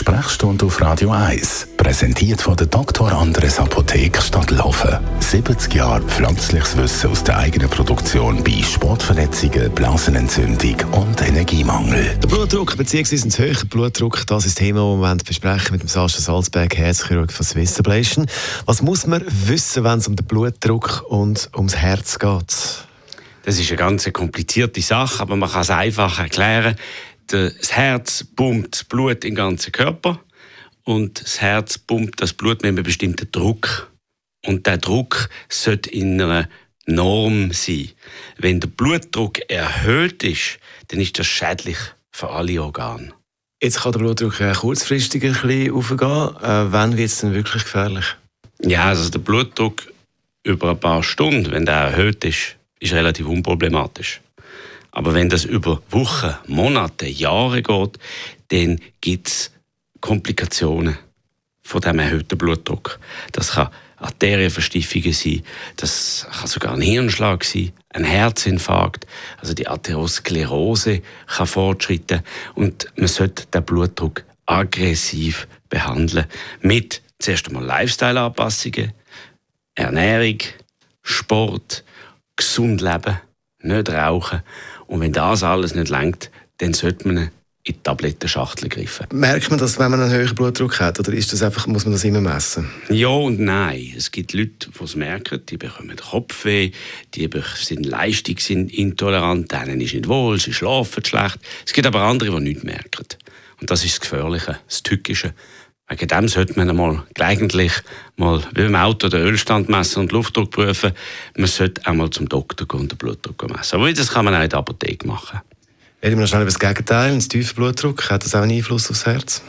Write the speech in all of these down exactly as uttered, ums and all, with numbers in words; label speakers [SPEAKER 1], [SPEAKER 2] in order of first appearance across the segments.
[SPEAKER 1] Sprechstunde auf Radio eins. Präsentiert von der Doktor Andres Apotheke Stadtlaufen. siebzig Jahre pflanzliches Wissen aus der eigenen Produktion bei Sportverletzungen, Blasenentzündung und Energiemangel.
[SPEAKER 2] Der Blutdruck bzw. ein zu hoher Blutdruck, das ist das Thema, das wir im besprechen mit dem Sascha Salzberg, Herzchirurg von Swiss Ablation. Was muss man wissen, wenn es um den Blutdruck und ums Herz geht?
[SPEAKER 3] Das ist eine ganz komplizierte Sache, aber man kann es einfach erklären. Das Herz pumpt Blut in den ganzen Körper und das Herz pumpt das Blut mit einem bestimmten Druck. Und der Druck sollte in einer Norm sein. Wenn der Blutdruck erhöht ist, dann ist das schädlich für alle Organe.
[SPEAKER 2] Jetzt kann der Blutdruck kurzfristig ein bisschen hochgehen. Äh, wann wird es denn wirklich gefährlich?
[SPEAKER 3] Ja, also der Blutdruck über ein paar Stunden, wenn der erhöht ist, ist relativ unproblematisch. Aber wenn das über Wochen, Monate, Jahre geht, dann gibt es Komplikationen von diesem erhöhten Blutdruck. Das kann Arterienverstiefungen sein, das kann sogar ein Hirnschlag sein, ein Herzinfarkt, also die Atherosklerose kann fortschreiten. Und man sollte den Blutdruck aggressiv behandeln mit zuerst einmal Lifestyle-Anpassungen, Ernährung, Sport, gesund leben, nicht rauchen. Und wenn das alles nicht reicht, dann sollte man in die Tablettenschachtel greifen.
[SPEAKER 2] Merkt man das, wenn man einen höheren Blutdruck hat? Oder ist das einfach, muss man das immer messen?
[SPEAKER 3] Ja und nein. Es gibt Leute, die es merken, die bekommen Kopfweh, die sind leistungsintolerant, denen ist nicht wohl, sie schlafen schlecht. Es gibt aber andere, die nichts merken. Und das ist das Gefährliche, das Tückische. Wegen dem sollte man einmal gelegentlich mal wie im Auto den Ölstand messen und Luftdruck prüfen. Man sollte auch mal zum Doktor gehen und den Blutdruck messen. Aber das kann man auch in der Apotheke machen.
[SPEAKER 2] Reden wir noch schnell über das Gegenteil. Ein tiefer Blutdruck, hat das auch einen Einfluss aufs Herz?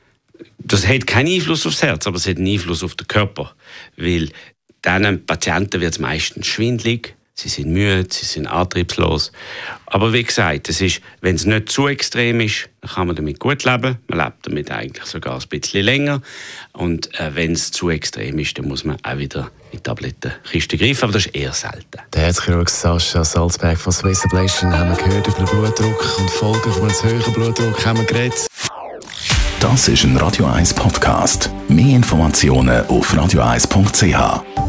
[SPEAKER 3] Das hat keinen Einfluss aufs Herz, aber es hat einen Einfluss auf den Körper. Weil diesen Patienten wird es meistens schwindelig, sie sind müde, sie sind antriebslos. Aber wie gesagt, es ist, wenn es nicht zu extrem ist, dann kann man damit gut leben. Man lebt damit eigentlich sogar ein bisschen länger. Und äh, wenn es zu extrem ist, dann muss man auch wieder in die Tablettenkiste greifen. Aber das ist eher selten.
[SPEAKER 2] Der Herzchirurg Sascha Salzberg von Swiss Ablation haben wir gehört über den Blutdruck und Folgen von einem zu hohen Blutdruck haben wir geredet.
[SPEAKER 1] Das ist ein Radio eins Podcast. Mehr Informationen auf radio eins punkt c h.